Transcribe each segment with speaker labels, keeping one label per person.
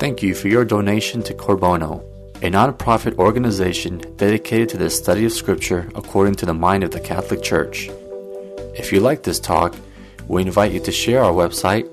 Speaker 1: Thank you for your donation to Cor Bono, a non-profit organization dedicated to the study of Scripture according to the mind of the Catholic Church. If you like this talk, we invite you to share our website,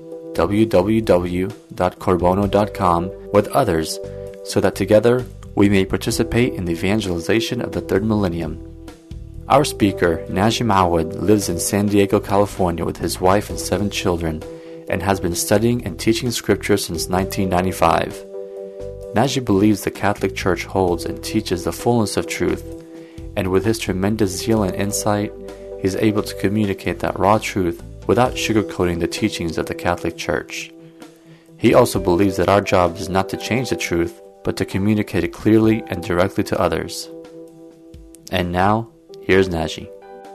Speaker 1: www.corbono.com, with others so that together we may participate in the evangelization of the third millennium. Our speaker, Najim Awad, lives in San Diego, California with his wife and 7 children and has been studying and teaching Scripture since 1995. Najim believes the Catholic Church holds and teaches the fullness of truth, and with his tremendous zeal and insight, he is able to communicate that raw truth without sugarcoating the teachings of the Catholic Church. He also believes that our job is not to change the truth, but to communicate it clearly and directly to others. And now, here's Najim.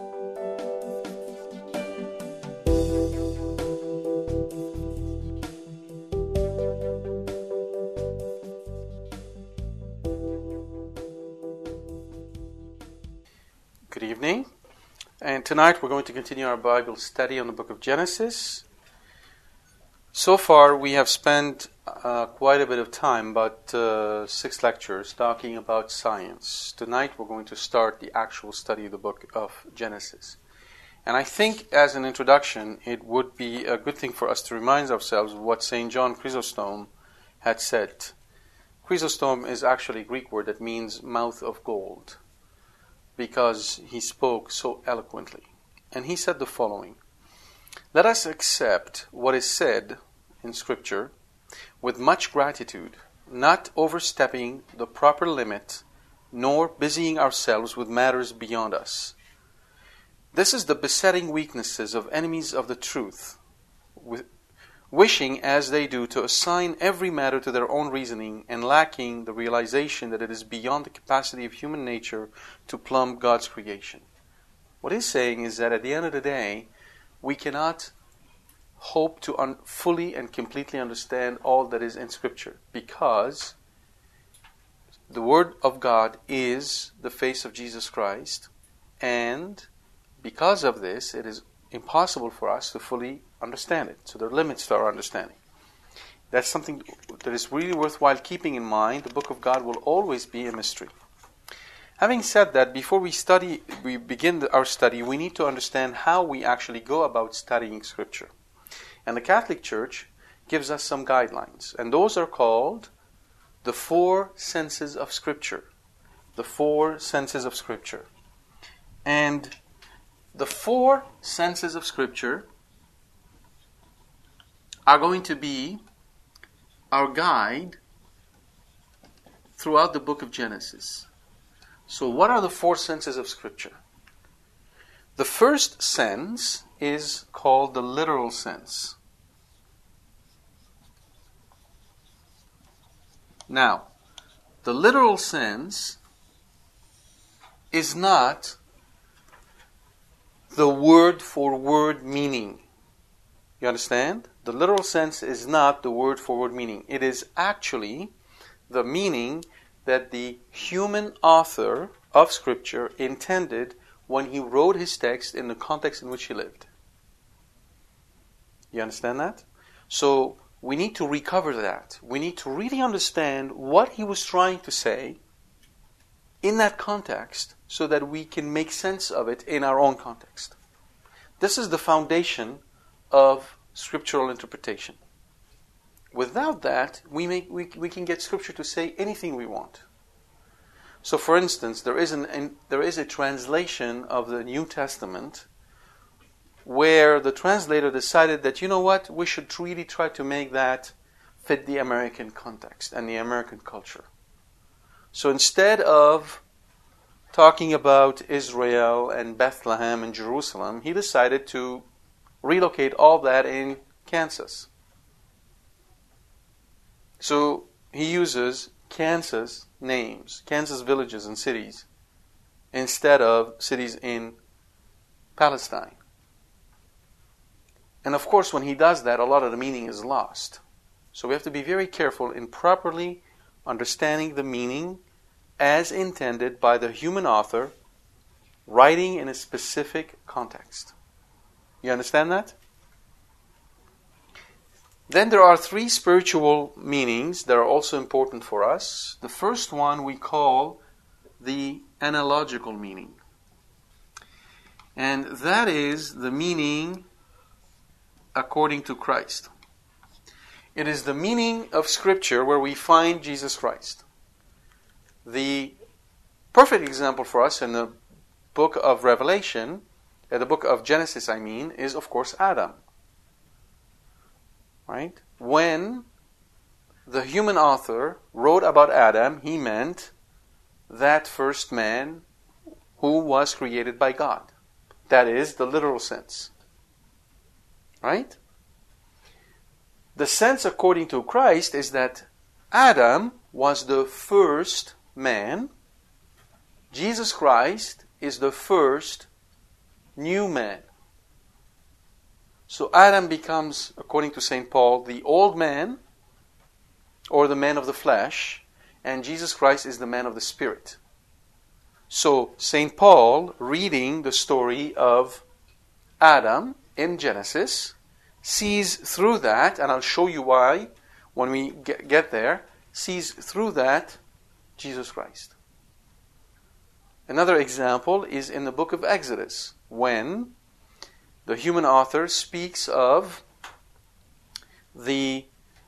Speaker 2: Good evening. And tonight we're going to continue our Bible study on the book of Genesis. So far we have spent quite a bit of time, about 6 lectures, talking about science. Tonight we're going to start the actual study of the book of Genesis. And I think as an introduction it would be a good thing for us to remind ourselves of what St. John Chrysostom had said. Chrysostom is actually a Greek word that means mouth of gold, because he spoke so eloquently. And he said the following: "Let us accept what is said in Scripture with much gratitude, not overstepping the proper limit, nor busying ourselves with matters beyond us. This is the besetting weaknesses of enemies of the truth, wishing as they do to assign every matter to their own reasoning and lacking the realization that it is beyond the capacity of human nature to plumb God's creation." What he's saying is that at the end of the day, we cannot hope to fully and completely understand all that is in Scripture, because the Word of God is the face of Jesus Christ, and because of this, it is impossible for us to fully understand it. So there are limits to our understanding. That's something that is really worthwhile keeping in mind. The Book of God will always be a mystery. Having said that, before we begin our study, we need to understand how we actually go about studying Scripture. And the Catholic Church gives us some guidelines, and those are called the 4 senses of Scripture. The 4 senses of Scripture. And the 4 senses of Scripture are going to be our guide throughout the book of Genesis. So what are the 4 senses of Scripture? The first sense is called the literal sense. Now, the literal sense is not the word-for-word meaning. You understand? The literal sense is not the word-for-word meaning. It is actually the meaning that the human author of Scripture intended when he wrote his text in the context in which he lived. You understand that? So we need to recover that. We need to really understand what he was trying to say in that context so that we can make sense of it in our own context. This is the foundation of scriptural interpretation. Without that, we can get Scripture to say anything we want. So, for instance, there is a translation of the New Testament where the translator decided that, you know what, we should really try to make that fit the American context and the American culture. So instead of talking about Israel and Bethlehem and Jerusalem, he decided to relocate all that in Kansas. So he uses Kansas names, Kansas villages and cities, instead of cities in Palestine. And of course, when he does that, a lot of the meaning is lost. So we have to be very careful in properly understanding the meaning as intended by the human author, writing in a specific context. You understand that? Then there are three spiritual meanings that are also important for us. The first one we call the analogical meaning. And that is the meaning according to Christ. It is the meaning of Scripture where we find Jesus Christ. The perfect example for us in the book of Revelation, the book of Genesis, is of course Adam. Right? When the human author wrote about Adam, he meant that first man who was created by God. That is the literal sense. Right? The sense according to Christ is that Adam was the first man. Jesus Christ is the first new man. So Adam becomes, according to St. Paul, the old man, or the man of the flesh, and Jesus Christ is the man of the spirit. So St. Paul, reading the story of Adam in Genesis, sees through that, and I'll show you why when we get there, sees through that Jesus Christ. Another example is in the book of Exodus, when the human author speaks of the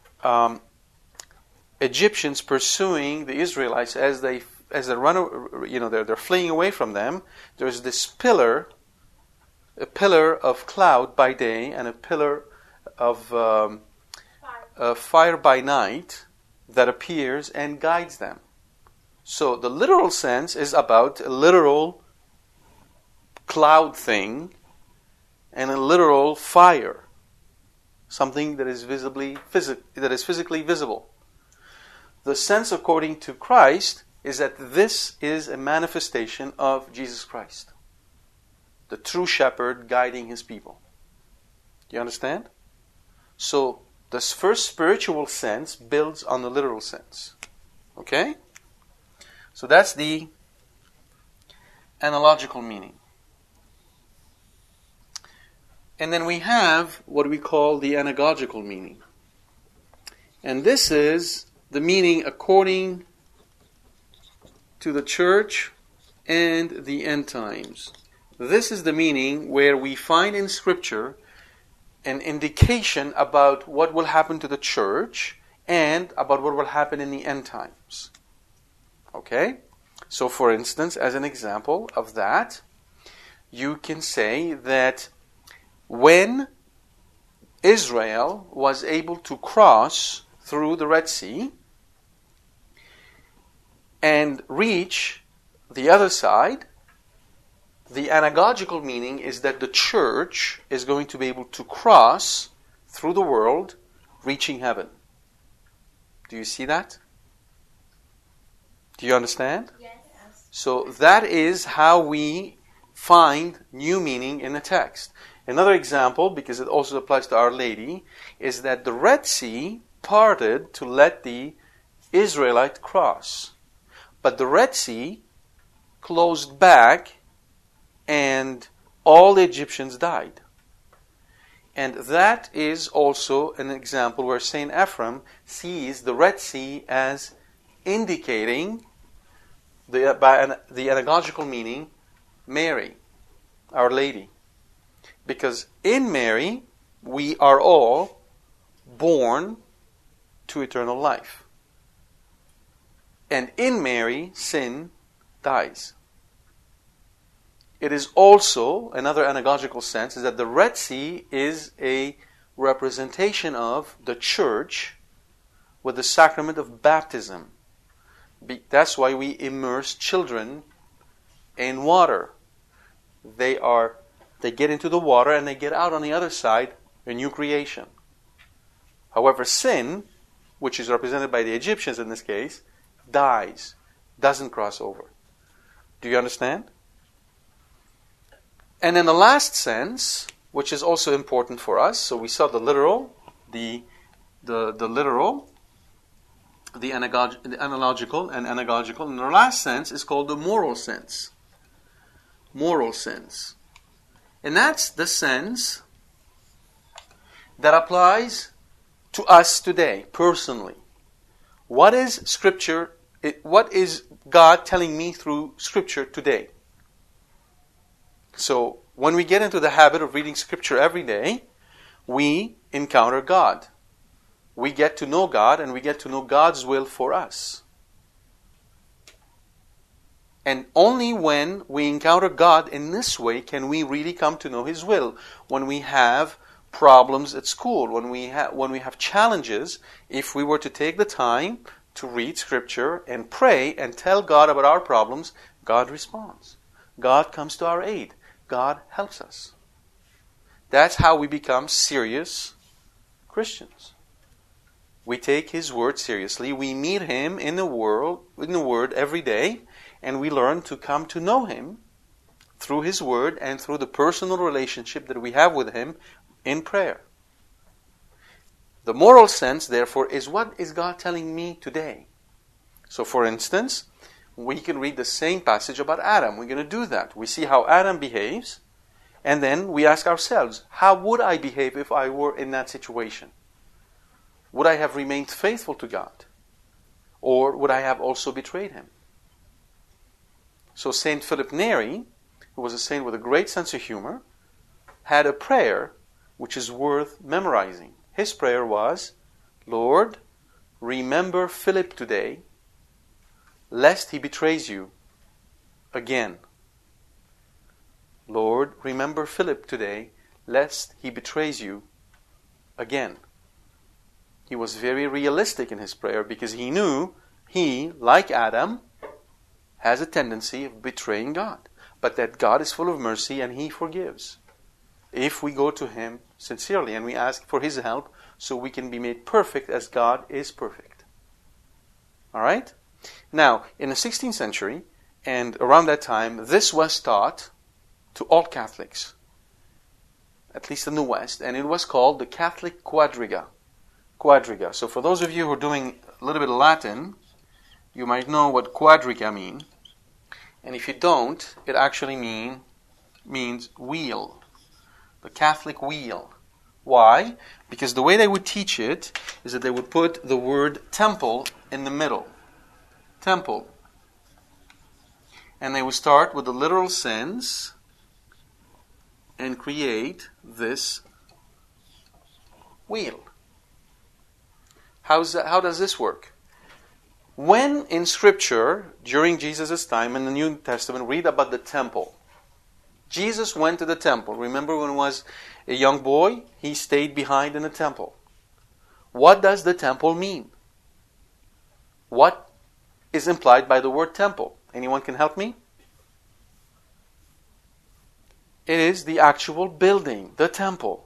Speaker 2: Egyptians pursuing the Israelites as they run, they're fleeing away from them. There's this pillar, a pillar of cloud by day and a pillar of fire by night that appears and guides them. So the literal sense is about a literal cloud thing and a literal fire, something that is physically visible. The sense according to Christ is that this is a manifestation of Jesus Christ, the true shepherd guiding his people. Do you understand? So this first spiritual sense builds on the literal sense. Okay? So that's the analogical meaning. And then we have what we call the anagogical meaning. And this is the meaning according to the church and the end times. This is the meaning where we find in Scripture an indication about what will happen to the church and about what will happen in the end times. Okay? So for instance, as an example of that, you can say that when Israel was able to cross through the Red Sea and reach the other side, the anagogical meaning is that the church is going to be able to cross through the world, reaching heaven. Do you see that? Do you understand?
Speaker 3: Yes.
Speaker 2: So that is how we find new meaning in the text. Another example, because it also applies to Our Lady, is that the Red Sea parted to let the Israelite cross. But the Red Sea closed back and all the Egyptians died. And that is also an example where St. Ephrem sees the Red Sea as indicating, by the anagogical meaning, Mary, Our Lady. Because in Mary, we are all born to eternal life. And in Mary, sin dies. It is also, another anagogical sense, is that the Red Sea is a representation of the church with the sacrament of baptism. That's why we immerse children in water. They get into the water and they get out on the other side, a new creation. However, sin, which is represented by the Egyptians in this case, dies, doesn't cross over. Do you understand? And then the last sense, which is also important for us, so we saw the literal, the literal, the analogical and anagogical, and the last sense is called the moral sense. Moral sense. And that's the sense that applies to us today, personally. What is Scripture? What is God telling me through Scripture today? So, when we get into the habit of reading Scripture every day, we encounter God. We get to know God, and we get to know God's will for us. And only when we encounter God in this way can we really come to know His will. When we have problems at school, when we have challenges, if we were to take the time to read Scripture and pray and tell God about our problems, God responds. God comes to our aid. God helps us. That's how we become serious Christians. We take His Word seriously. We meet Him in the Word every day, and we learn to come to know Him through His Word and through the personal relationship that we have with Him in prayer. The moral sense, therefore, is what is God telling me today? So, for instance, we can read the same passage about Adam. We're going to do that. We see how Adam behaves, and then we ask ourselves, how would I behave if I were in that situation? Would I have remained faithful to God? Or would I have also betrayed Him? So Saint Philip Neri, who was a saint with a great sense of humor, had a prayer which is worth memorizing. His prayer was, Lord, remember Philip today, lest he betrays you again. Lord, remember Philip today, lest he betrays you again. He was very realistic in his prayer because he knew he, like Adam, has a tendency of betraying God. But that God is full of mercy and He forgives. If we go to Him sincerely and we ask for His help so we can be made perfect as God is perfect. Alright? Now, in the 16th century, and around that time, this was taught to all Catholics, at least in the West, and it was called the Catholic Quadriga. Quadriga. So for those of you who are doing a little bit of Latin, you might know what quadriga mean. And if you don't, it actually means wheel. The Catholic wheel. Why? Because the way they would teach it is that they would put the word temple in the middle. Temple. And they would start with the literal sense and create this wheel. How does this work? When in Scripture, during Jesus' time in the New Testament, read about the temple. Jesus went to the temple. Remember when he was a young boy? He stayed behind in the temple. What does the temple mean? What is implied by the word temple? Anyone can help me? It is the actual building, the temple.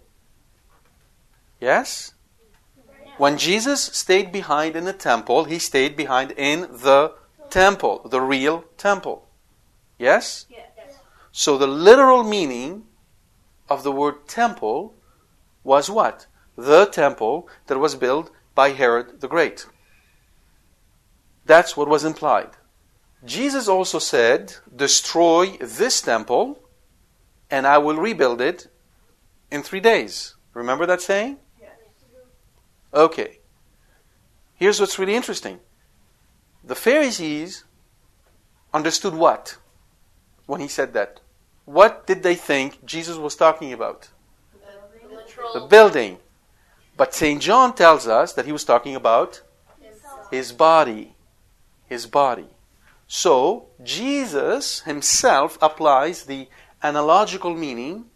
Speaker 2: Yes? When Jesus stayed behind in the temple, He stayed behind in the temple, the real temple. Yes?
Speaker 3: Yes.
Speaker 2: So the literal meaning of the word temple was what? The temple that was built by Herod the Great. That's what was implied. Jesus also said, destroy this temple and I will rebuild it in 3 days. Remember that saying? Okay. Here's what's really interesting. The Pharisees understood what when He said that? What did they think Jesus was talking about? The building. But St. John tells us that he was talking about His body. His body. So, Jesus Himself applies the analogical meaning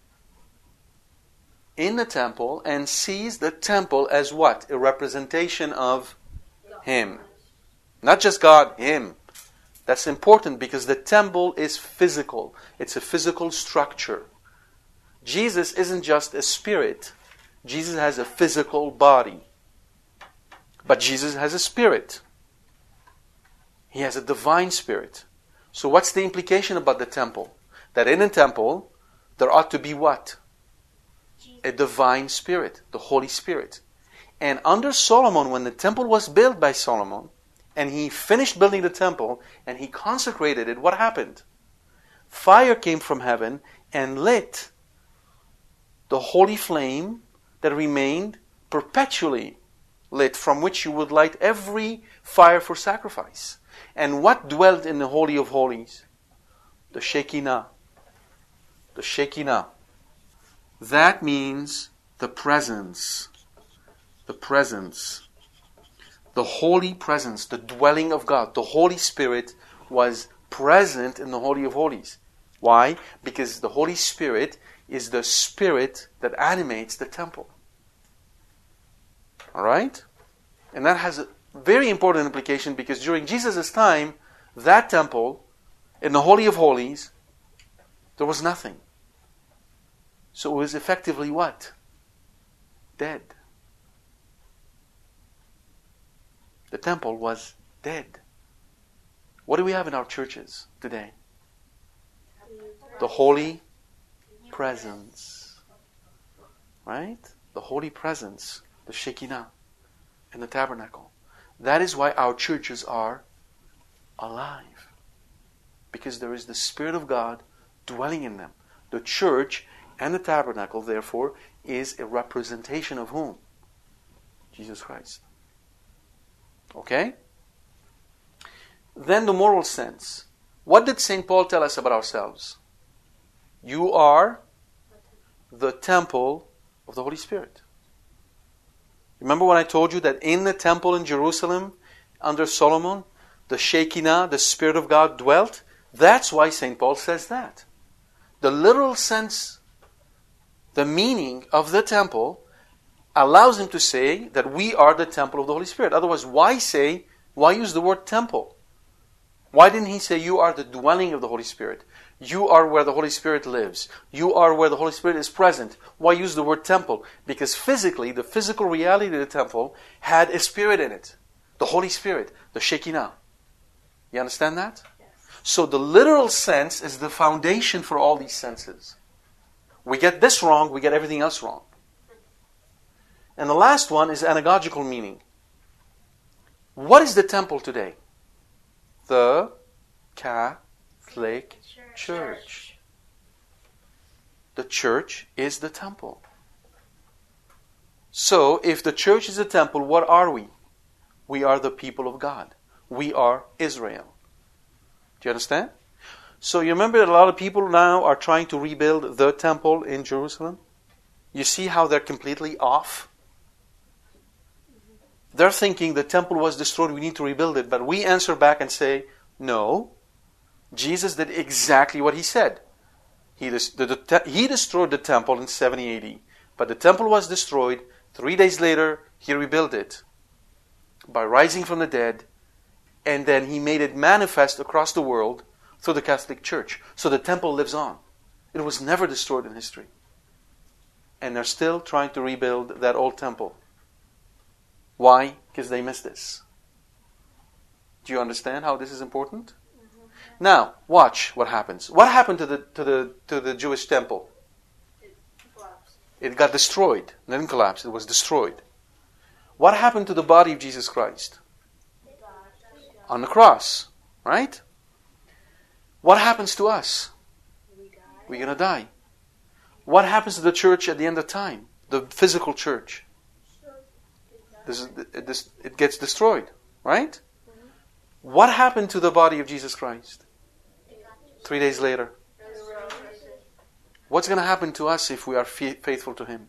Speaker 2: in the temple and sees the temple as what? A representation of Him. Not just God, Him. That's important because the temple is physical. It's a physical structure. Jesus isn't just a spirit. Jesus has a physical body. But Jesus has a spirit. He has a divine spirit. So what's the implication about the temple? That in a temple, there ought to be what? A divine spirit, the Holy Spirit. And under Solomon, when the temple was built by Solomon, and he finished building the temple, and he consecrated it, what happened? Fire came from heaven and lit the holy flame that remained perpetually lit, from which you would light every fire for sacrifice. And what dwelt in the Holy of Holies? The Shekinah. The Shekinah. That means the presence. The presence. The holy presence, the dwelling of God. The Holy Spirit was present in the Holy of Holies. Why? Because the Holy Spirit is the Spirit that animates the temple. Alright? And that has a very important implication, because during Jesus' time, that temple, in the Holy of Holies, there was nothing. So it was effectively what? Dead. The temple was dead. What do we have in our churches today? The holy presence. Right? The holy presence. The Shekinah. In the tabernacle. That is why our churches are alive. Because there is the Spirit of God dwelling in them. The church and the tabernacle, therefore, is a representation of whom? Jesus Christ. Okay? Then the moral sense. What did St. Paul tell us about ourselves? You are the temple of the Holy Spirit. Remember when I told you that in the temple in Jerusalem, under Solomon, the Shekinah, the Spirit of God, dwelt? That's why St. Paul says that. The literal sense, the meaning of the temple, allows him to say that we are the temple of the Holy Spirit. Otherwise, why use the word temple? Why didn't he say you are the dwelling of the Holy Spirit? You are where the Holy Spirit lives. You are where the Holy Spirit is present. Why use the word temple? Because physically, the physical reality of the temple had a spirit in it. The Holy Spirit, the Shekinah. You understand that? Yes. So the literal sense is the foundation for all these senses. We get this wrong, we get everything else wrong. And the last one is anagogical meaning. What is the temple today? The Catholic Church. The church is the temple. So, if the church is a temple, what are we? We are the people of God. We are Israel. Do you understand? So, you remember that a lot of people now are trying to rebuild the temple in Jerusalem? You see how they're completely off? They're thinking the temple was destroyed, we need to rebuild it. But we answer back and say, no. Jesus did exactly what he said. He destroyed the temple in 70 AD. But the temple was destroyed. 3 days later, he rebuilt it by rising from the dead. And then he made it manifest across the world through the Catholic Church. So the temple lives on. It was never destroyed in history. And they're still trying to rebuild that old temple. Why? Because they missed this. Do you understand how this is important? Mm-hmm. Now, watch what happens. What happened to the Jewish temple?
Speaker 3: It collapsed.
Speaker 2: It got destroyed. It didn't collapse. It was destroyed. What happened to the body of Jesus Christ? On the cross, right? What happens to us? We're going to die. What happens to the church at the end of time? The physical church? It gets destroyed, right? Mm-hmm. What happened to the body of Jesus Christ? 3 days later. What's going to happen to us if we are faithful to Him?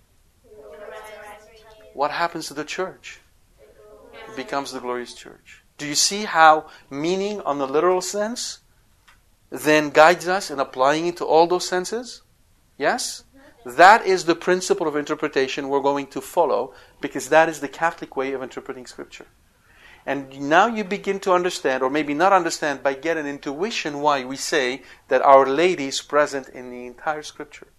Speaker 2: What happens to the church? It becomes the glorious church. Do you see how meaning on the literal sense then guides us in applying it to all those senses? Yes? That is the principle of interpretation we're going to follow, because that is the Catholic way of interpreting Scripture. And now you begin to understand, or maybe not understand, but get an intuition why we say that Our Lady is present in the entire Scripture.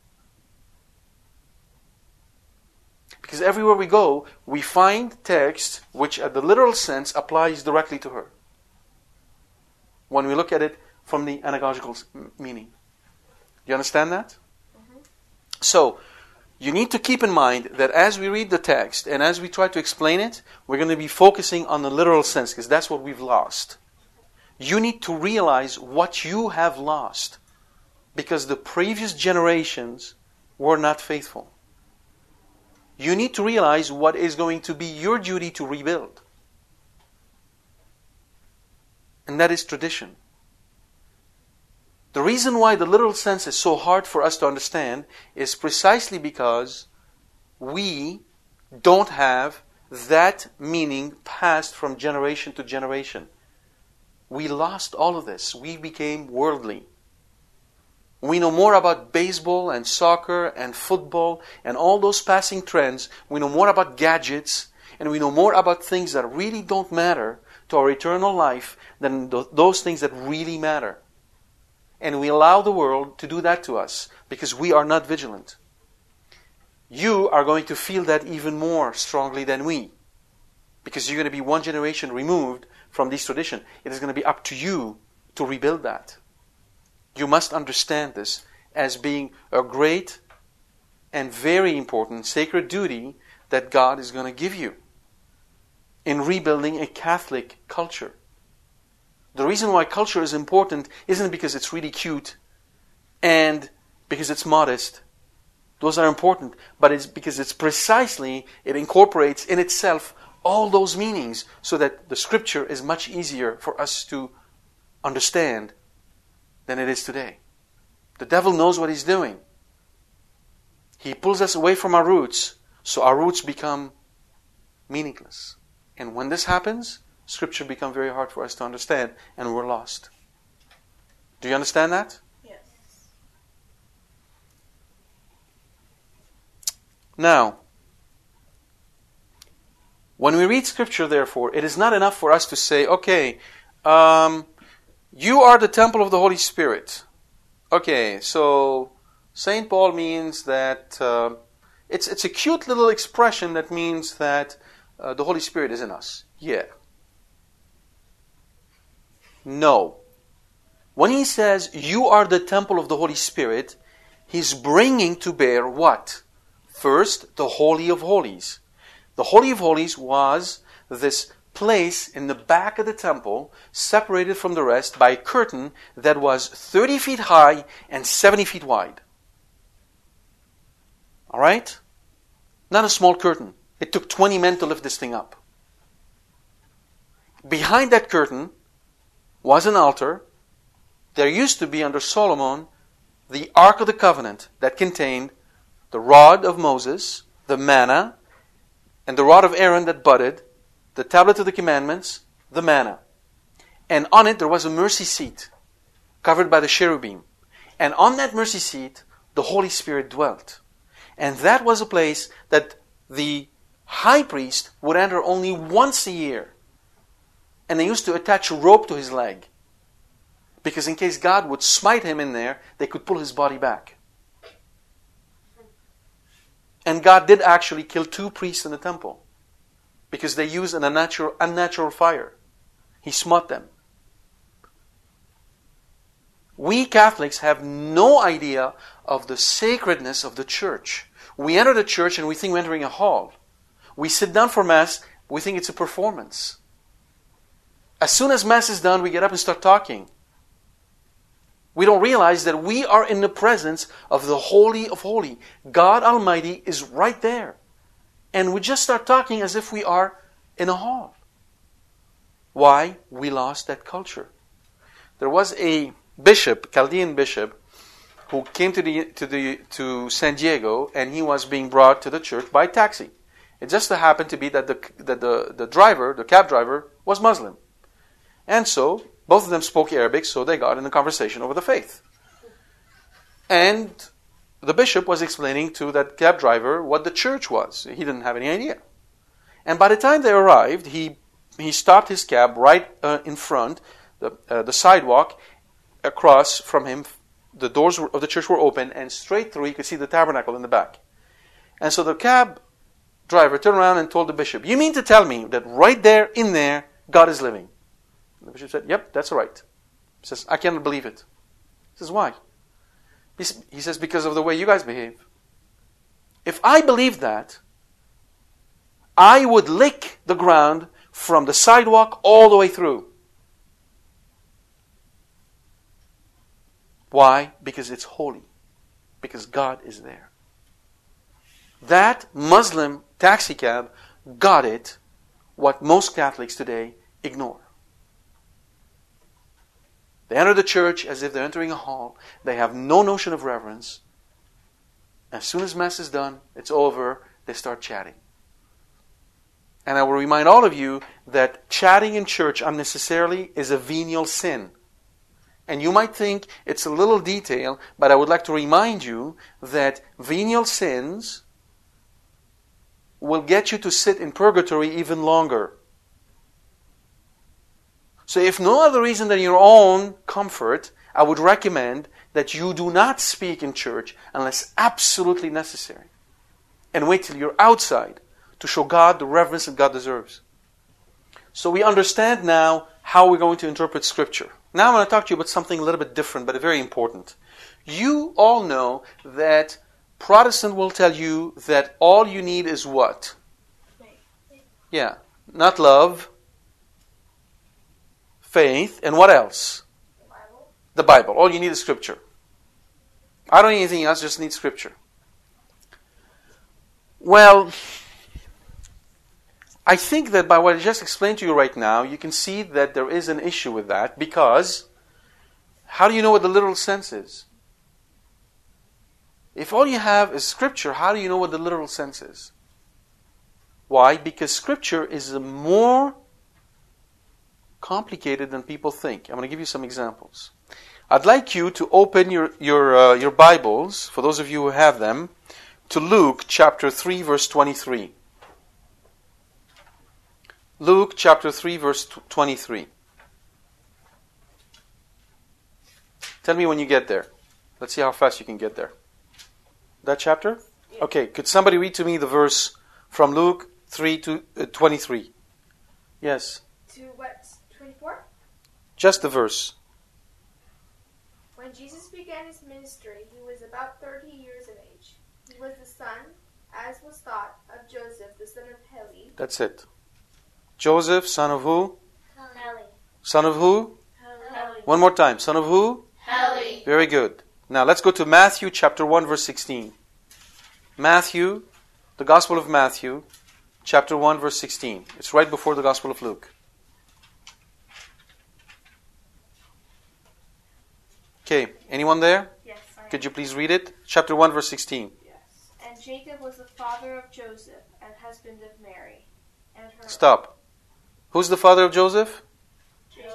Speaker 2: Because everywhere we go, we find text which at the literal sense applies directly to her. When we look at it from the anagogical meaning. You understand that? So, you need to keep in mind that as we read the text and as we try to explain it, we're going to be focusing on the literal sense, because that's what we've lost. You need to realize what you have lost, because the previous generations were not faithful. you need to realize what is going to be your duty to rebuild. And that is tradition. The reason why the literal sense is so hard for us to understand is precisely because we don't have that meaning passed from generation to generation. We lost all of this. We became worldly. We know more about baseball and soccer and football and all those passing trends. We know more about gadgets, and we know more about things that really don't matter to our eternal life than those things that really matter. And we allow the world to do that to us because we are not vigilant. You are going to feel that even more strongly than we, because you're going to be one generation removed from this tradition. It is going to be up to you to rebuild that. You must understand this as being a great and very important sacred duty that God is going to give you in rebuilding a Catholic culture. The reason why culture is important isn't because it's really cute and because it's modest. Those are important, but it's because it incorporates in itself all those meanings so that the Scripture is much easier for us to understand than it is today. The devil knows what he's doing. He pulls us away from our roots, so our roots become meaningless. And when this happens, Scripture becomes very hard for us to understand, and we're lost. Do you understand that?
Speaker 3: Yes.
Speaker 2: Now, when we read Scripture, therefore, it is not enough for us to say, okay, you are the temple of the Holy Spirit. Okay, so St. Paul means that it's a cute little expression that means that the Holy Spirit is in us. Yeah. No. When he says you are the temple of the Holy Spirit, he's bringing to bear what? First, the Holy of Holies. The Holy of Holies was this place in the back of the temple, separated from the rest by a curtain that was 30 feet high and 70 feet wide. All right? Not a small curtain. It took 20 men to lift this thing up. Behind that curtain was an altar. There used to be under Solomon the Ark of the Covenant that contained the rod of Moses, the manna, and the rod of Aaron that budded, the tablet of the commandments, the manna. And on it there was a mercy seat covered by the cherubim. And on that mercy seat, the Holy Spirit dwelt. And that was a place that the high priest would enter only once a year. And they used to attach a rope to his leg, because in case God would smite him in there, they could pull his body back. And God did actually kill 2 priests in the temple, because they used an unnatural fire. He smote them. We Catholics have no idea of the sacredness of the church. We enter the church and we think we're entering a hall. We sit down for Mass, we think it's a performance. As soon as Mass is done, we get up and start talking. We don't realize that we are in the presence of the Holy of Holies. God Almighty is right there. And we just start talking as if we are in a hall. Why? We lost that culture. There was a bishop, Chaldean bishop, who came to San Diego, and he was being brought to the church by taxi. It just happened to be that the driver, the cab driver, was Muslim. And so, both of them spoke Arabic, so they got in a conversation over the faith. And the bishop was explaining to that cab driver what the church was. He didn't have any idea. And by the time they arrived, he stopped his cab right in front, the sidewalk, across from him. The doors of the church were open, and straight through, you could see the tabernacle in the back. And so the cab driver turned around and told the bishop, "You mean to tell me that right there, in there, God is living?" And the bishop said, "Yep, that's right." He says, "I cannot believe it." He says, "Why?" He says, "Because of the way you guys behave. If I believed that, I would lick the ground from the sidewalk all the way through." Why? Because it's holy. Because God is there. That Muslim taxi cab got it, what most Catholics today ignore. They enter the church as if they're entering a hall. They have no notion of reverence. As soon as Mass is done, it's over, they start chatting. And I will remind all of you that chatting in church unnecessarily is a venial sin. And you might think it's a little detail, but I would like to remind you that venial sins will get you to sit in purgatory even longer. So if no other reason than your own comfort, I would recommend that you do not speak in church unless absolutely necessary. And wait till you're outside to show God the reverence that God deserves. So we understand now how we're going to interpret Scripture. Now I'm going to talk to you about something a little bit different, but very important. You all know that Protestant will tell you that all you need is what? Yeah, not love, faith, and what else? The Bible. All you need is Scripture. I don't need anything else, just need Scripture. Well, I think that by what I just explained to you right now, you can see that there is an issue with that, because how do you know what the literal sense is? If all you have is Scripture, how do you know what the literal sense is? Why? Because Scripture is more complicated than people think. I'm going to give you some examples. I'd like you to open your Bibles, for those of you who have them, to Luke chapter 3, verse 23. Luke chapter 3, verse 23. Tell me when you get there. Let's see how fast you can get there. That chapter? Yeah. Okay, could somebody read to me the verse from Luke 3 to 23? Yes.
Speaker 3: To what? 24?
Speaker 2: Just the verse.
Speaker 3: When Jesus began his ministry, he was about 30 years of age. He was the son, as was thought, of Joseph, the son of Heli.
Speaker 2: That's it. Joseph, son of who?
Speaker 3: Heli.
Speaker 2: Son of who?
Speaker 3: Heli.
Speaker 2: One more time. Son of who?
Speaker 3: Heli.
Speaker 2: Very good. Now let's go to Matthew chapter 1, verse 16. Matthew, the Gospel of Matthew, chapter 1, verse 16. It's right before the Gospel of Luke. Okay, anyone there?
Speaker 3: Yes, I am.
Speaker 2: Could you please read it? Chapter 1, verse 16.
Speaker 3: Yes. And Jacob was the father of Joseph and husband of Mary. And her
Speaker 2: Stop. Who's the father of Joseph?
Speaker 3: Jacob.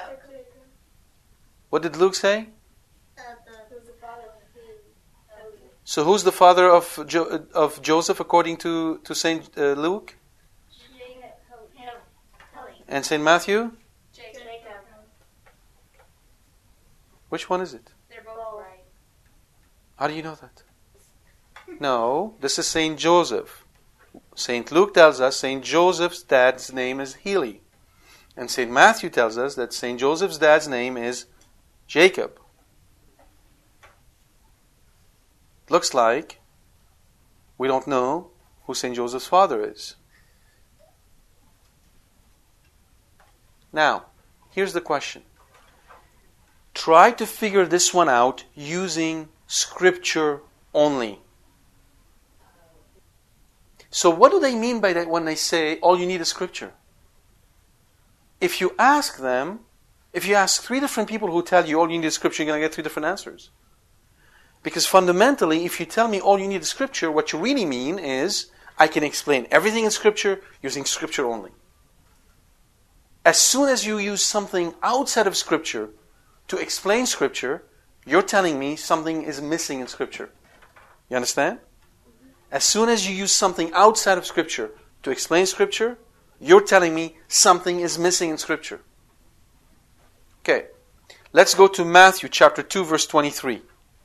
Speaker 2: What did Luke say?
Speaker 3: Who's the father of Heli.
Speaker 2: So who's the father of Joseph according to Saint Luke?
Speaker 3: Jacob.
Speaker 2: And Saint Matthew?
Speaker 3: Jacob.
Speaker 2: Which one is it?
Speaker 3: They're both right.
Speaker 2: How do you know that? No, this is Saint Joseph. Saint Luke tells us Saint Joseph's dad's name is Heli. And Saint Matthew tells us that Saint Joseph's dad's name is Jacob. Looks like we don't know who Saint Joseph's father is. Now, here's the question. Try to figure this one out using Scripture only. So what do they mean by that when they say all you need is Scripture? If you ask 3 different people who tell you all you need is Scripture, you're going to get 3 different answers. Because fundamentally, if you tell me all you need is Scripture, what you really mean is I can explain everything in Scripture using Scripture only. As soon as you use something outside of Scripture to explain Scripture, you're telling me something is missing in Scripture. You understand? As soon as you use something outside of Scripture to explain Scripture, you're telling me something is missing in Scripture. Okay, let's go to Matthew chapter 2, verse 23.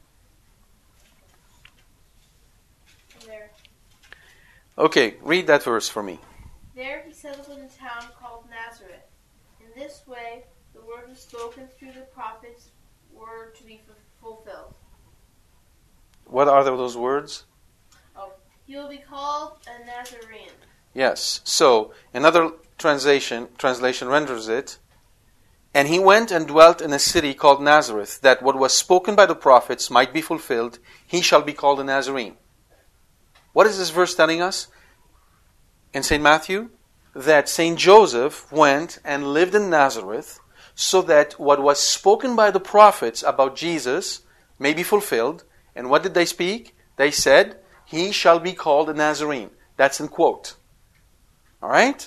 Speaker 3: There.
Speaker 2: Okay, read that verse for me.
Speaker 3: There he settled in a town called Nazareth. In this way, the word was spoken through the prophets were to be fulfilled.
Speaker 2: What are those words?
Speaker 3: He will be called a Nazarene.
Speaker 2: Yes. So, another translation renders it, and he went and dwelt in a city called Nazareth, that what was spoken by the prophets might be fulfilled. He shall be called a Nazarene. What is this verse telling us in St. Matthew? That St. Joseph went and lived in Nazareth so that what was spoken by the prophets about Jesus may be fulfilled. And what did they speak? They said, he shall be called a Nazarene. That's in quote. All right?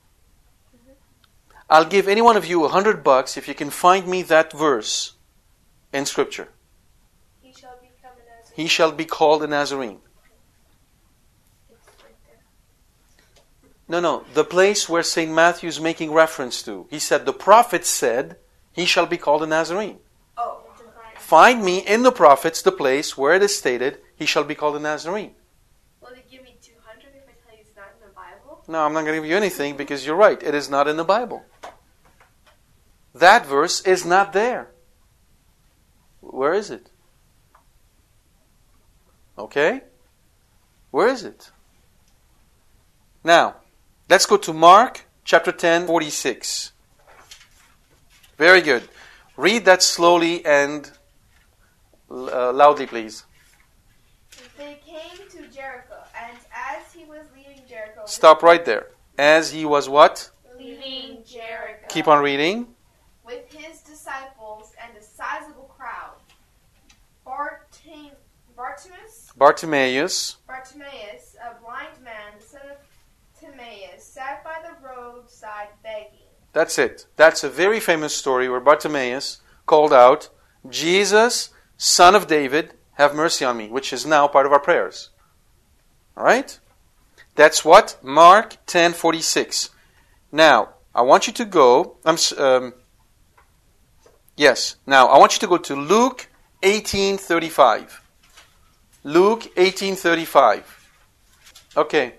Speaker 2: I'll give any one of you $100 if you can find me that verse in Scripture.
Speaker 3: He shall become a Nazarene.
Speaker 2: He shall be called a Nazarene.
Speaker 3: It's right there.
Speaker 2: No. The place where St. Matthew is making reference to. He said, the prophet said, he shall be called a Nazarene.
Speaker 3: Oh,
Speaker 2: Find me in the prophets the place where it is stated, he shall be called a Nazarene.
Speaker 3: will you give me 200 if I tell you it's not in the Bible?
Speaker 2: No, I'm not going to give you anything because you're right. It is not in the Bible. That verse is not there. Where is it? Okay? Where is it? Now, let's go to Mark chapter 10, 46. Very good. Read that slowly and loudly, please.
Speaker 3: They came to Jericho, and as he was leaving Jericho...
Speaker 2: Stop right there. As he was what?
Speaker 3: Leaving Jericho.
Speaker 2: Keep on reading.
Speaker 3: With his disciples and a sizable crowd.
Speaker 2: Bartimaeus,
Speaker 3: a blind man, the son of Timaeus, sat by the roadside begging.
Speaker 2: that's it. That's a very famous story where Bartimaeus called out, Jesus, son of David, have mercy on me, which is now part of our prayers. All right? That's what? Mark 10:46. Now, I want you to go, now I want you to go to Luke 18:35. Luke 18:35. Okay.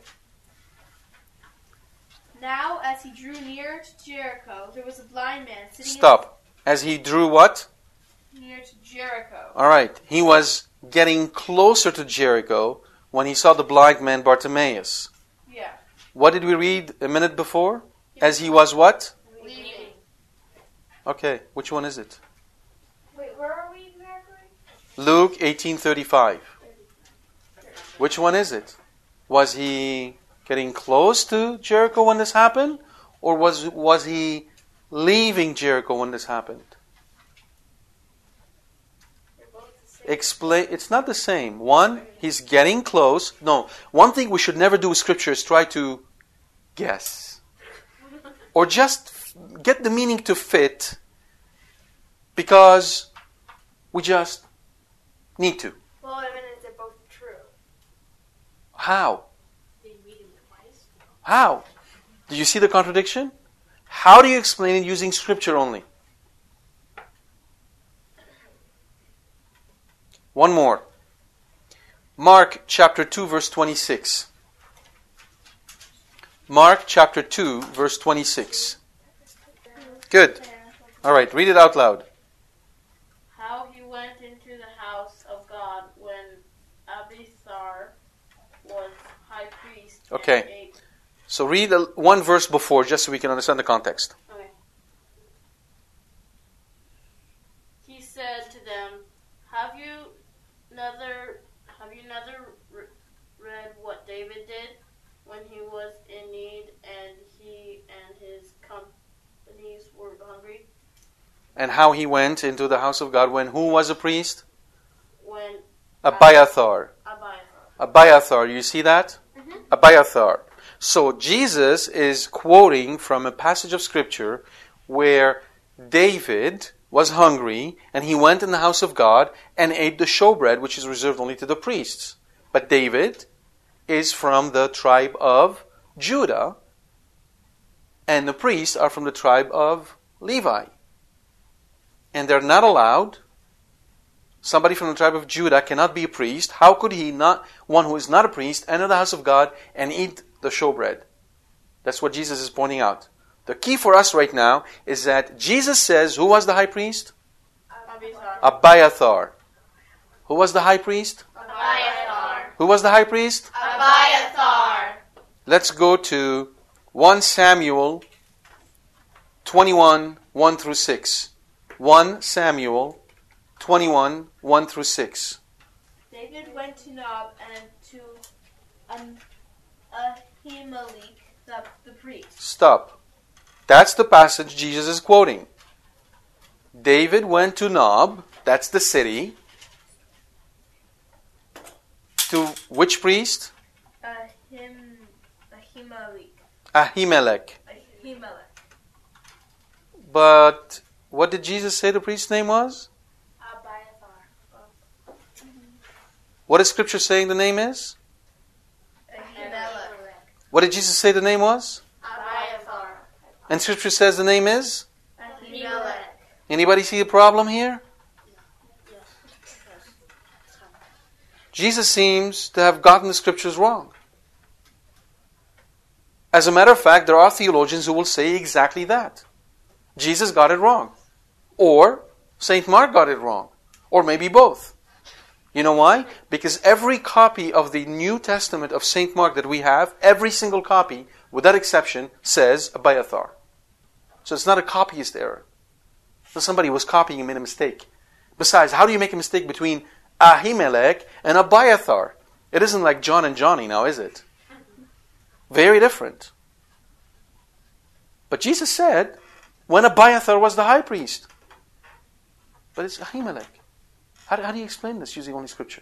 Speaker 3: Now, as he drew near to Jericho, there was a blind man sitting
Speaker 2: Stop. As he drew what?
Speaker 3: near to Jericho.
Speaker 2: All right. He was getting closer to Jericho when he saw the blind man Bartimaeus.
Speaker 3: Yeah.
Speaker 2: What did we read a minute before? As he was what?
Speaker 3: Leaving.
Speaker 2: Okay. Which one is it?
Speaker 3: Wait, where are we exactly?
Speaker 2: Luke 18:35. Which one is it? Was he getting close to Jericho when this happened? Or was he leaving Jericho when this happened?
Speaker 3: They're both the same.
Speaker 2: Explain. It's not the same. One, he's getting close. No, one thing we should never do with Scripture is try to guess. Or just get the meaning to fit because we just need to.
Speaker 3: Well, I mean, they're both true.
Speaker 2: How?
Speaker 3: They read them twice.
Speaker 2: How? Do you see the contradiction? How do you explain it using Scripture only? One more. Mark chapter 2 verse 26. Mark chapter 2 verse 26. Good. All right, read it out loud.
Speaker 4: How he went into the house of God when Abiathar was high priest. and
Speaker 2: Okay.
Speaker 4: ate-
Speaker 2: So read one verse before just so we can understand the context.
Speaker 4: Okay. He said to them, Have you neither read what David did when he was in need and he and his companies were hungry?
Speaker 2: And how he went into the house of God when who was a priest?
Speaker 4: When
Speaker 2: Abiathar. Abiathar, you see that?
Speaker 4: Mhm.
Speaker 2: Abiathar. So Jesus is quoting from a passage of Scripture where David was hungry and he went in the house of God and ate the showbread, which is reserved only to the priests. But David is from the tribe of Judah and the priests are from the tribe of Levi. And they're not allowed. Somebody from the tribe of Judah cannot be a priest. How could he not, one who is not a priest, enter the house of God and eat the showbread? That's what Jesus is pointing out. The key for us right now is that Jesus says, who was the high priest?
Speaker 4: Abiathar.
Speaker 2: Abiathar. Who was the high priest?
Speaker 4: Abiathar.
Speaker 2: Who was the high priest?
Speaker 4: Abiathar.
Speaker 2: Let's go to 1 Samuel 21, 1 through 6. 1 Samuel 21, 1 through 6.
Speaker 3: David went to Nob and to
Speaker 4: Ahimelech, the priest.
Speaker 2: Stop. That's the passage Jesus is quoting. David went to Nob, that's the city. To which priest?
Speaker 4: Ahimelech.
Speaker 2: Ahimelech. But what did Jesus say the priest's name was?
Speaker 4: Abiathar.
Speaker 2: What is Scripture saying the name is?
Speaker 4: Ahimelech.
Speaker 2: What did Jesus say the name was?
Speaker 4: Abiathar.
Speaker 2: And Scripture says the name is?
Speaker 4: Ahimelech.
Speaker 2: Anybody see a problem here? Jesus seems to have gotten the Scriptures wrong. As a matter of fact, there are theologians who will say exactly that. Jesus got it wrong. Or St. Mark got it wrong. Or maybe both. You know why? Because every copy of the New Testament of St. Mark that we have, every single copy, without exception, says Abiathar. So it's not a copyist error. So somebody was copying and made a mistake. Besides, how do you make a mistake between Ahimelech and Abiathar? It isn't like John and Johnny now, is it? Very different. But Jesus said, when Abiathar was the high priest. But it's Ahimelech. How do you explain this using only Scripture?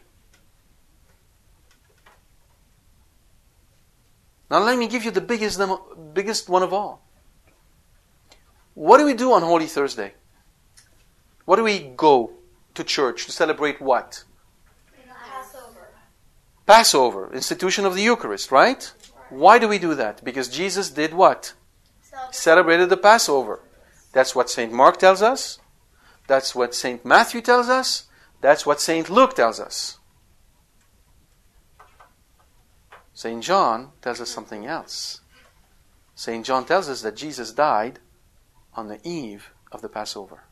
Speaker 2: Now let me give you the biggest one of all. What do we do on Holy Thursday? What do we go to church to celebrate what? Passover, institution of the Eucharist, right? Why do we do that? Because Jesus did what? Celebrated the Passover. That's what St. Mark tells us. That's what St. Matthew tells us. That's what St. Luke tells us. St. John tells us something else. St. John tells us that Jesus died on the eve of the Passover.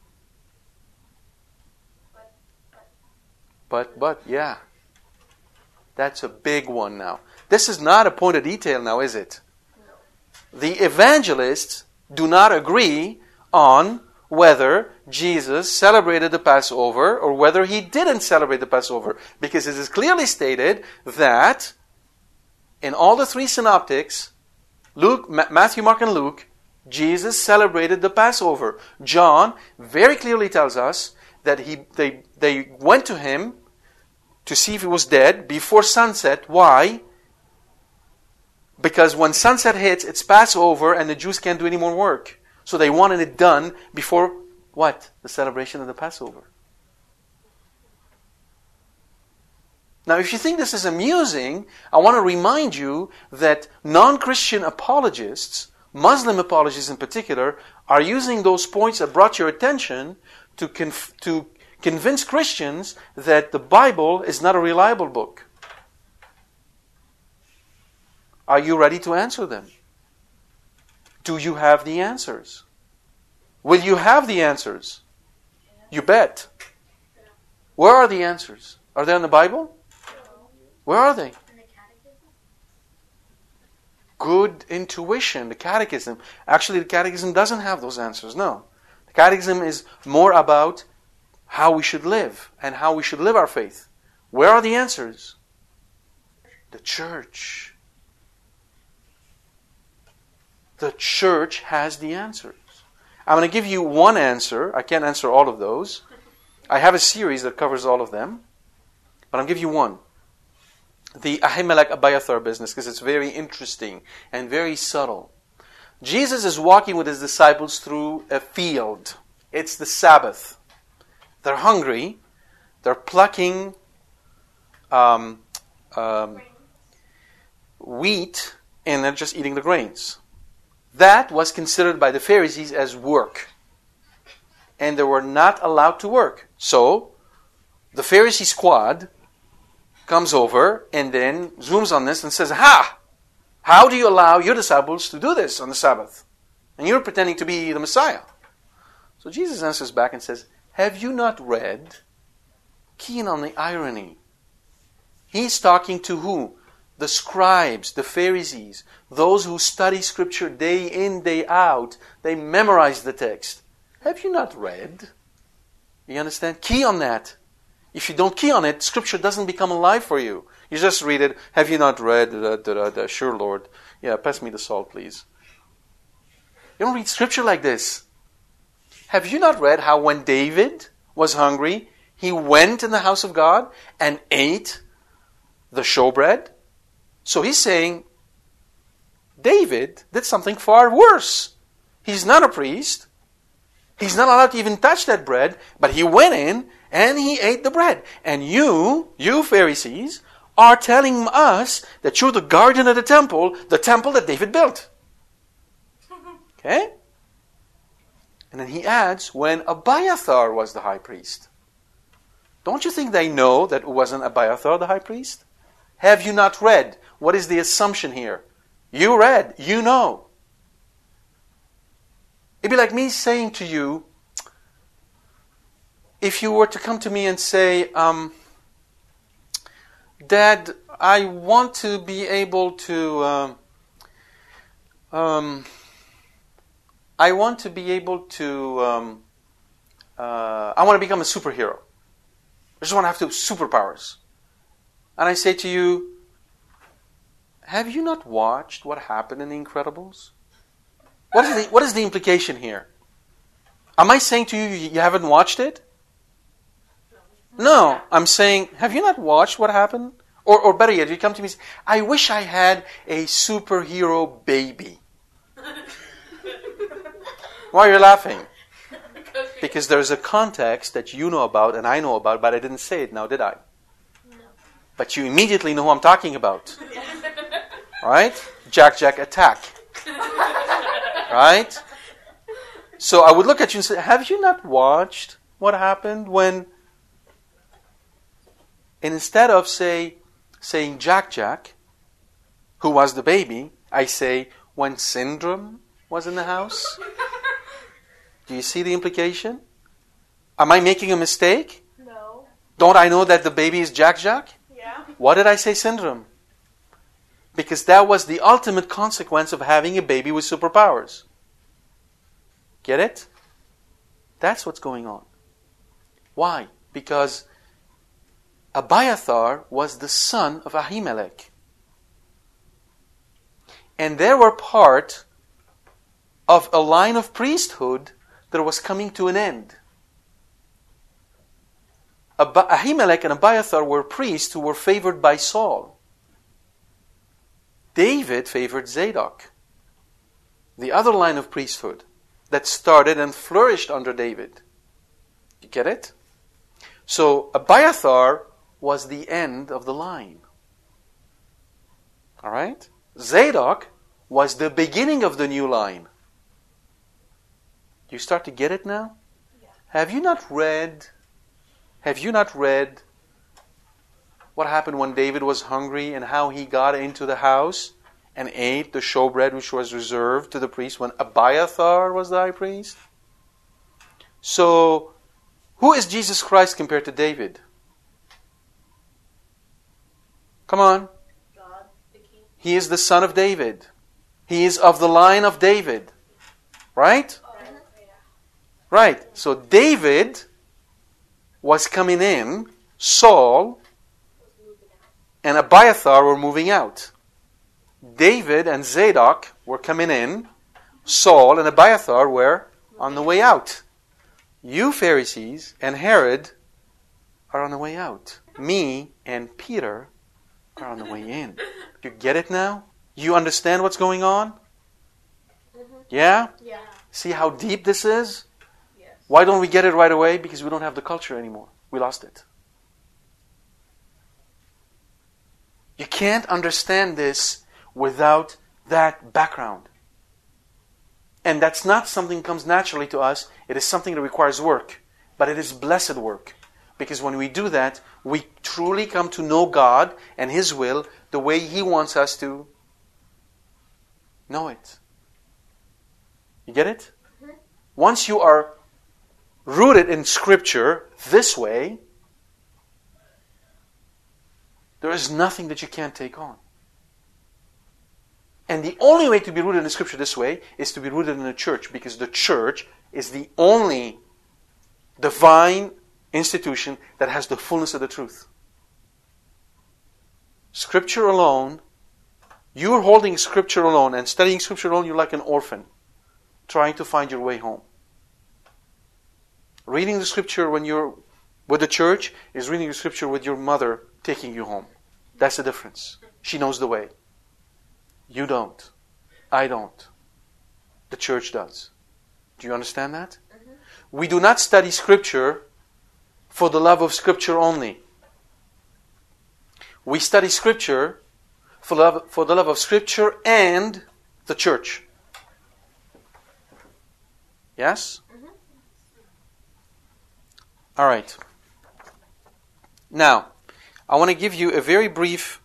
Speaker 2: But, yeah. That's a big one now. This is not a point of detail now, is it? The evangelists do not agree on whether Jesus celebrated the Passover or whether he didn't celebrate the Passover. Because it is clearly stated that in all the three synoptics, Matthew, Mark, and Luke, Jesus celebrated the Passover. John very clearly tells us that they went to him to see if he was dead before sunset. Why? Because when sunset hits, it's Passover and the Jews can't do any more work. So they wanted it done before what? The celebration of the Passover. Now, if you think this is amusing, I want to remind you that non-Christian apologists, Muslim apologists in particular, are using those points that brought your attention to convince Christians that the Bible is not a reliable book. Are you ready to answer them? Do you have the answers? Will you have the answers? You bet. Where are the answers? Are they in the Bible? Where are they?
Speaker 3: In the catechism?
Speaker 2: Good intuition. The catechism. Actually, the catechism doesn't have those answers. No. The catechism is more about how we should live and how we should live our faith. Where are the answers? The church. The church has the answers. I'm going to give you one answer. I can't answer all of those. I have a series that covers all of them. But I'll give you one. The Ahimelech Abiathar business, because it's very interesting and very subtle. Jesus is walking with his disciples through a field. It's the Sabbath. They're hungry. They're plucking wheat and they're just eating the grains. That was considered by the Pharisees as work. And they were not allowed to work. So, the Pharisee squad comes over and then zooms on this and says, how do you allow your disciples to do this on the Sabbath? And you're pretending to be the Messiah. So Jesus answers back and says, have you not read? Keen on the irony. He's talking to who? The scribes, the Pharisees, those who study Scripture day in, day out. They memorize the text. Have you not read? You understand? Key on that. If you don't key on it, Scripture doesn't become alive for you. You just read it. Have you not read, sure, Lord. Yeah, pass me the salt, please. You don't read Scripture like this. Have you not read how when David was hungry, he went in the house of God and ate the showbread? So he's saying, David did something far worse. He's not a priest. He's not allowed to even touch that bread, but he went in and he ate the bread. And you Pharisees, are telling us that you're the guardian of the temple that David built. Okay? And then he adds, when Abiathar was the high priest. Don't you think they know that it wasn't Abiathar the high priest? Have you not read? What is the assumption here? You read, you know. It'd be like me saying to you, if you were to come to me and say, Dad, I want to be able to, I want to become a superhero. I just want to have superpowers. And I say to you, have you not watched what happened in The Incredibles? What is the implication here? Am I saying to you, you haven't watched it? No, I'm saying, have you not watched what happened? Or better yet, you come to me and say, I wish I had a superhero baby. Why are you laughing? Because there's a context that you know about and I know about, but I didn't say it now, did I? No. But you immediately know who I'm talking about. Right? Jack attack. Right? So I would look at you and say, have you not watched what happened when... And instead of saying Jack, who was the baby, I say, when Syndrome was in the house. Do you see the implication? Am I making a mistake?
Speaker 3: No.
Speaker 2: Don't I know that the baby is Jack?
Speaker 3: Yeah.
Speaker 2: Why did I say Syndrome? Because that was the ultimate consequence of having a baby with superpowers. Get it? That's what's going on. Why? Because Abiathar was the son of Ahimelech. And they were part of a line of priesthood that was coming to an end. Ahimelech and Abiathar were priests who were favored by Saul. David favored Zadok, the other line of priesthood that started and flourished under David. You get it? So Abiathar was the end of the line. All right? Zadok was the beginning of the new line. You start to get it now?
Speaker 3: Yeah.
Speaker 2: Have you not read what happened when David was hungry and how he got into the house and ate the showbread which was reserved to the priest when Abiathar was the high priest? So, who is Jesus Christ compared to David? Come on.
Speaker 4: God, the King.
Speaker 2: He is the son of David. He is of the line of David. Right?
Speaker 3: Oh, yeah.
Speaker 2: Right. So David was coming in, Saul and Abiathar were moving out. David and Zadok were coming in, Saul and Abiathar were on the way out. You Pharisees and Herod are on the way out. Me and Peter are on the way in. You get it now? You understand what's going on?
Speaker 3: Mm-hmm.
Speaker 2: Yeah?
Speaker 3: Yeah.
Speaker 2: See how deep this is?
Speaker 4: Yes.
Speaker 2: Why don't we get it right away? Because we don't have the culture anymore. We lost it. You can't understand this without that background. And that's not something that comes naturally to us. It is something that requires work. But it is blessed work. Because when we do that, we truly come to know God and His will the way He wants us to know it. You get it?
Speaker 3: Mm-hmm.
Speaker 2: Once you are rooted in Scripture this way, there is nothing that you can't take on. And the only way to be rooted in Scripture this way is to be rooted in the church, because the church is the only divine institution that has the fullness of the truth. Scripture alone, you're holding Scripture alone and studying Scripture alone, you're like an orphan trying to find your way home. Reading the Scripture when you're with the church is reading the Scripture with your mother taking you home. That's the difference. She knows the way. You don't. I don't. The church does. Do you understand that? Mm-hmm. We do not study Scripture for the love of Scripture only. We study Scripture for the love of Scripture and the church. Yes? Mm-hmm. All right. Now, I want to give you a very brief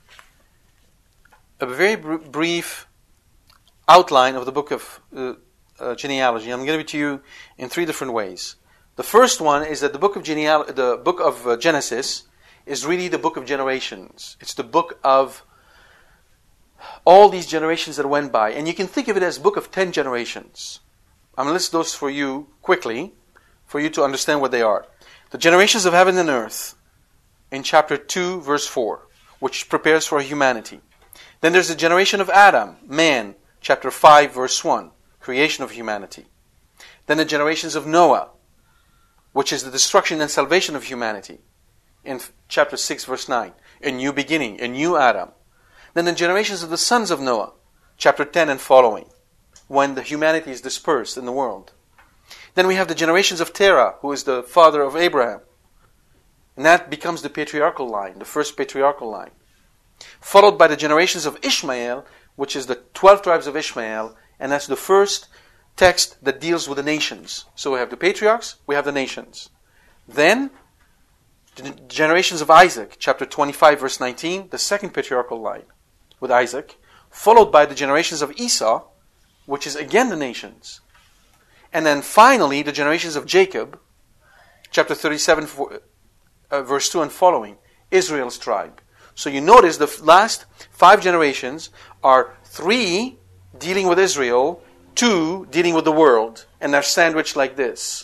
Speaker 2: outline of the book of genealogy. I'm going to give it to you in 3 different ways. The first one is that the book of Genesis is really the book of generations. It's the book of all these generations that went by. And you can think of it as a book of 10 generations. I'm going to list those for you quickly, for you to understand what they are. The generations of heaven and earth, in chapter 2, verse 4, which prepares for humanity. Then there's the generation of Adam, man, chapter 5, verse 1, creation of humanity. Then the generations of Noah, which is the destruction and salvation of humanity, in chapter 6, verse 9, a new beginning, a new Adam. Then the generations of the sons of Noah, chapter 10 and following, when the humanity is dispersed in the world. Then we have the generations of Terah, who is the father of Abraham. And that becomes the patriarchal line, the first patriarchal line. Followed by the generations of Ishmael, which is the 12 tribes of Ishmael, and that's the first text that deals with the nations. So we have the patriarchs, we have the nations. Then, the generations of Isaac, chapter 25, verse 19, the second patriarchal line with Isaac, followed by the generations of Esau, which is again the nations. And then finally, the generations of Jacob, chapter 37, verse 2 and following, Israel's tribe. So you notice the last 5 generations are 3 dealing with Israel, 2 dealing with the world, and they're sandwiched like this.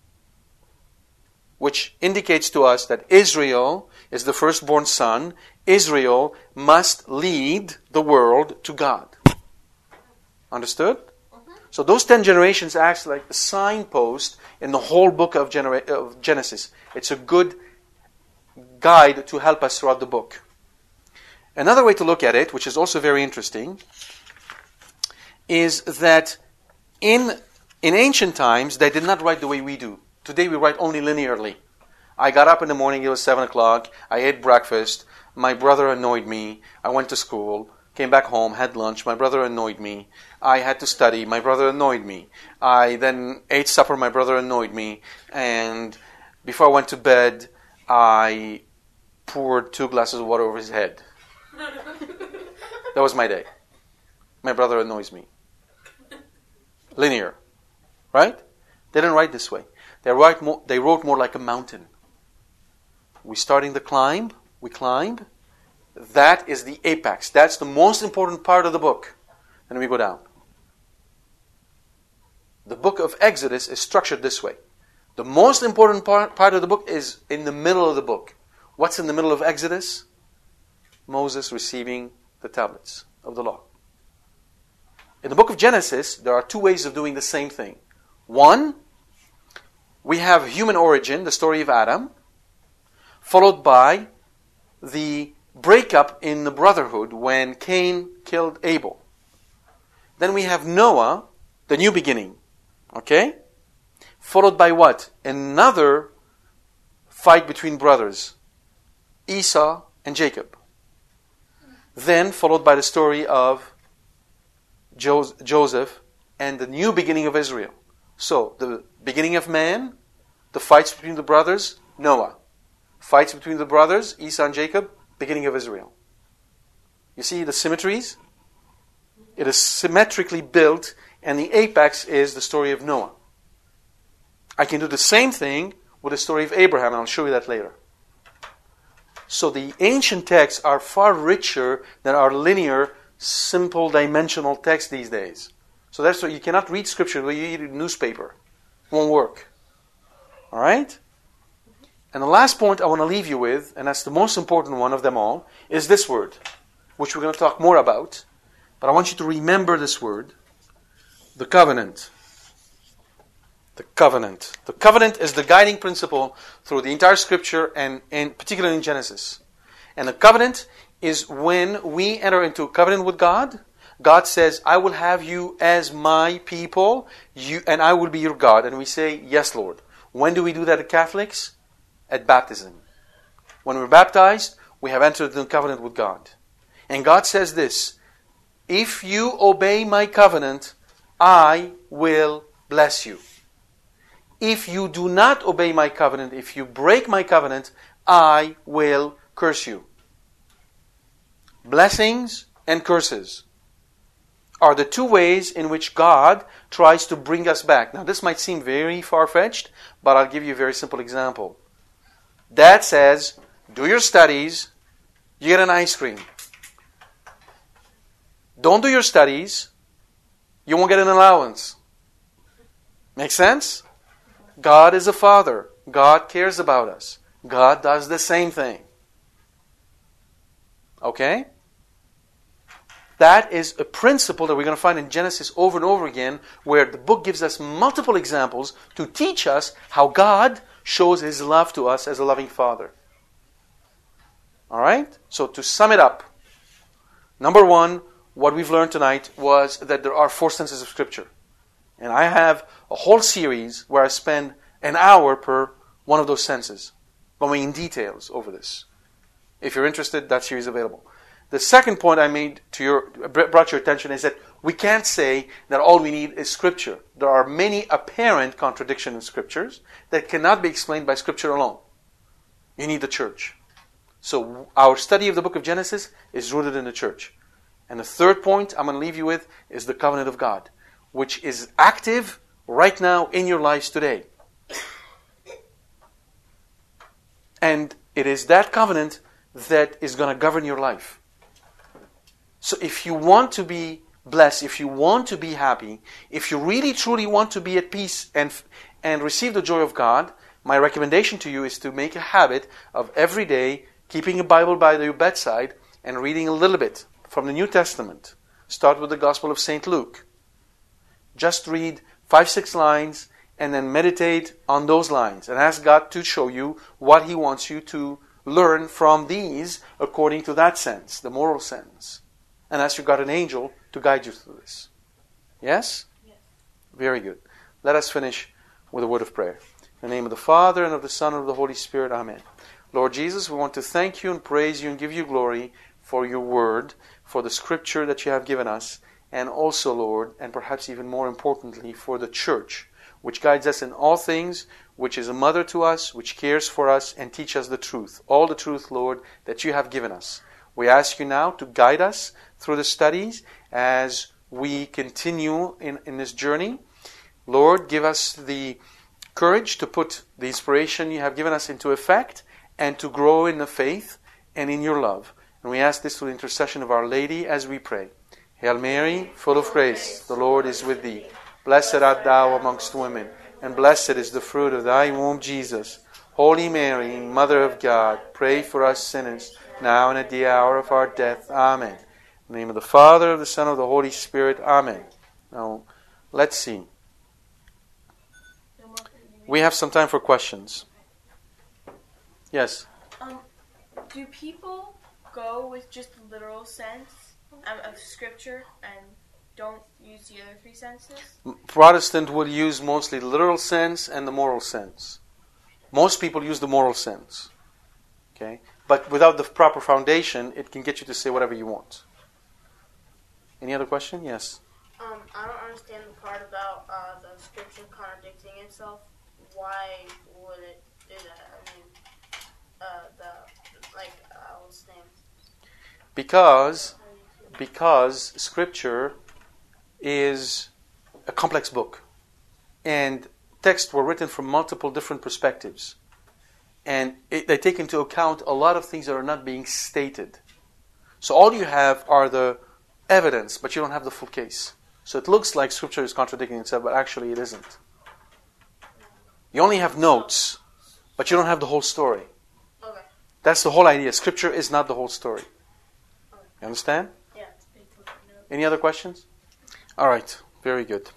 Speaker 2: Which indicates to us that Israel is the firstborn son. Israel must lead the world to God. Understood? So those 10 generations act like a signpost in the whole book of Genesis. It's a good guide to help us throughout the book. Another way to look at it, which is also very interesting, is that in ancient times, they did not write the way we do. Today we write only linearly. I got up in the morning, it was 7 o'clock, I ate breakfast, my brother annoyed me, I went to school, came back home, had lunch, my brother annoyed me, I had to study, my brother annoyed me, I then ate supper, my brother annoyed me, and before I went to bed, I poured 2 glasses of water over his head. That was my day. My brother annoys me. Linear. Right? They didn't write this way. They wrote more like a mountain. We're starting the climb. We climb. That is the apex. That's the most important part of the book. And we go down. The book of Exodus is structured this way. The most important part of the book is in the middle of the book. What's in the middle of Exodus? Moses receiving the tablets of the law. In the book of Genesis, there are 2 ways of doing the same thing. One, we have human origin, the story of Adam, followed by the breakup in the brotherhood when Cain killed Abel. Then we have Noah, the new beginning. Okay? Followed by what? Another fight between brothers, Esau and Jacob. Then followed by the story of Joseph and the new beginning of Israel. So, the beginning of man, the fights between the brothers, Noah. Fights between the brothers, Esau and Jacob, beginning of Israel. You see the symmetries? It is symmetrically built, and the apex is the story of Noah. I can do the same thing with the story of Abraham, and I'll show you that later. So the ancient texts are far richer than our linear, simple, dimensional texts these days. So that's why you cannot read Scripture the way you read a newspaper. It won't work. All right? And the last point I want to leave you with, and that's the most important one of them all, is this word, which we're going to talk more about. But I want you to remember this word, the covenant. The covenant. The covenant is the guiding principle through the entire Scripture, and particularly in Genesis. And the covenant is when we enter into a covenant with God. God says, I will have you as my people, and I will be your God. And we say, yes, Lord. When do we do that as Catholics? At baptism. When we're baptized, we have entered the covenant with God. And God says this, if you obey my covenant, I will bless you. If you do not obey my covenant, if you break my covenant, I will curse you. Blessings and curses are the two ways in which God tries to bring us back. Now, this might seem very far-fetched, but I'll give you a very simple example. Dad says, do your studies, you get an ice cream. Don't do your studies, you won't get an allowance. Make sense? God is a father. God cares about us. God does the same thing. Okay? That is a principle that we're going to find in Genesis over and over again, where the book gives us multiple examples to teach us how God shows His love to us as a loving Father. Alright? So to sum it up, number one, what we've learned tonight was that there are 4 senses of Scripture. And I have a whole series where I spend an hour per one of those senses, going in details over this. If you're interested, that series is available. The second point I made brought your attention is that we can't say that all we need is Scripture. There are many apparent contradictions in Scriptures that cannot be explained by Scripture alone. You need the church. So our study of the book of Genesis is rooted in the church. And the third point I'm going to leave you with is the covenant of God, which is active right now in your lives today. And it is that covenant that is going to govern your life. So if you want to be blessed, if you want to be happy, if you really truly want to be at peace and receive the joy of God, my recommendation to you is to make a habit of every day keeping a Bible by your bedside and reading a little bit from the New Testament. Start with the Gospel of St. Luke. Just read 5-6 lines and then meditate on those lines and ask God to show you what He wants you to learn from these according to that sense, the moral sense. And ask your guardian angel to guide you through this. Yes?
Speaker 4: Yes.
Speaker 2: Very good. Let us finish with a word of prayer. In the name of the Father, and of the Son, and of the Holy Spirit. Amen. Lord Jesus, we want to thank you and praise you and give you glory for your word, for the Scripture that you have given us, and also, Lord, and perhaps even more importantly, for the church, which guides us in all things, which is a mother to us, which cares for us, and teaches us the truth. All the truth, Lord, that you have given us. We ask you now to guide us through the studies as we continue in this journey. Lord, give us the courage to put the inspiration you have given us into effect and to grow in the faith and in your love. And we ask this through the intercession of Our Lady as we pray. Hail Mary, full of grace, the Lord is with thee. Blessed art thou amongst women, and blessed is the fruit of thy womb, Jesus. Holy Mary, Mother of God, pray for us sinners, now and at the hour of our death. Amen. In the name of the Father, of the Son, of the Holy Spirit. Amen. Now, let's see. We have some time for questions. Yes?
Speaker 5: Do people go with just the literal sense of Scripture and don't use the other 3 senses?
Speaker 2: Protestant will use mostly the literal sense and the moral sense. Most people use the moral sense. Okay? But without the proper foundation, it can get you to say whatever you want. Any other question? Yes.
Speaker 6: I don't understand the part about the Scripture contradicting itself. Why would it do that? I mean, what's the name?
Speaker 2: Because Scripture is a complex book, and texts were written from multiple different perspectives, and they take into account a lot of things that are not being stated. So all you have are the evidence, but you don't have the full case. So it looks like Scripture is contradicting itself, but actually it isn't. You only have notes. but you don't have the whole story.
Speaker 6: Okay.
Speaker 2: That's the whole idea. Scripture is not the whole story. You understand?
Speaker 4: Yeah.
Speaker 2: Any other questions? All right. Very good.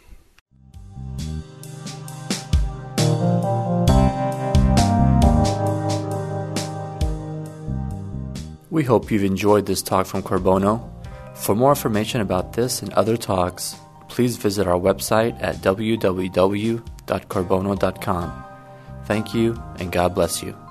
Speaker 1: We hope you've enjoyed this talk from Corbono. For more information about this and other talks, please visit our website at www.corbono.com. Thank you, and God bless you.